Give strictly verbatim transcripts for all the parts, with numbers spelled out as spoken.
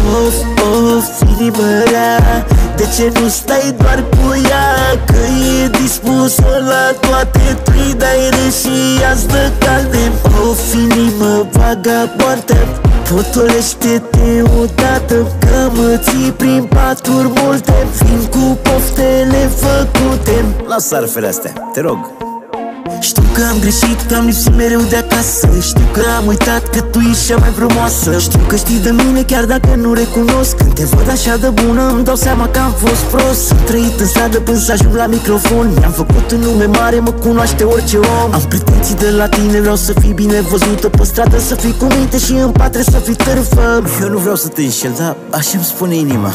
Of, of, inimă rea, de ce nu stai doar cu ea? Că e dispusă la toate, tu-i dai râs și ea-ți dă calde. Of, inimă vagabondă, potolește-te odată, că mă ții prin paturi multe, vin cu poftele făcute. Lasă arfele astea, te rog. Știu că am greșit, că am lipsit mereu de acasă. Știu că am uitat că tu ești cea mai frumoasă. Știu că știi de mine chiar dacă nu recunosc. Când te văd așa de bună îmi dau seama că am fost prost. Am trăit în stradă până să ajung la microfon. Mi-am făcut un nume mare, mă cunoaște orice om. Am pretenții de la tine, vreau să fii bine văzută pe stradă, să fii cu minte și în patre să fii târfă. Eu nu vreau să te înșel, dar așa-mi spune inima.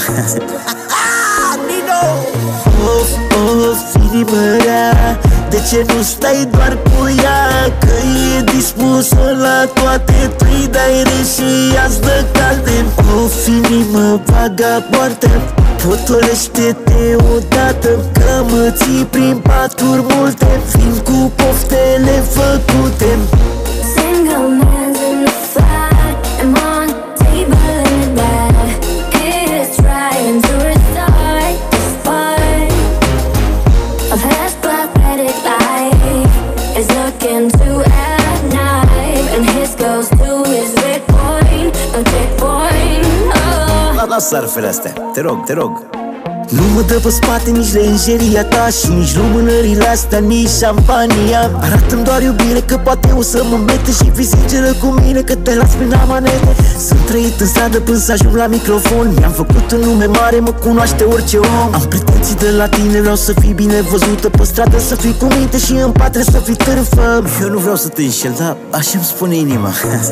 Of, of, inimă rea, de ce nu stai doar cu ea? Că e dispusă la toate, tu-i dai râs și ea-ți dă calde. Of, inimă vagabondă, potolește-te odată, că mă ții prin paturi multe, vin cu poftele făcute. Single man's in the fight, I'm on table in the bed. He's trying to restart this fight of his pathetic life. Is looking to at night, and his goes to his weak point, no checkpoint. Oh. Lasă arfele astea, te rog, te rog. Nu mă dă pe spate nici lenjeria ta și nici lumânările astea, nici șampania. Arată-mi doar iubire, că poate o să mă mete, și fii sinceră cu mine, că te las prin amanete. Sunt trăit în stradă până să ajung la microfon. Mi-am făcut un nume mare, mă cunoaște orice om. Am pretenții de la tine, vreau să fii bine văzută pe stradă, să fii cu minte și în patre să fii târfă. Eu nu vreau să te înșel, dar așa-mi spune inima.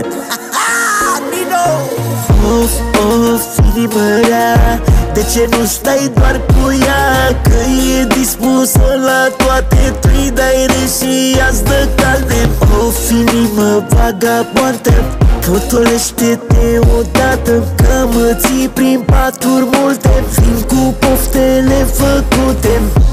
Of, of, inimă rea, de ce nu stai doar cu ea? Că e dispusă la toate, tu-i dai râs și ea-ți dă calde. Of, inimă vagabondă, potolește-te odată, că mă ții prin paturi multe, vin cu poftele făcute.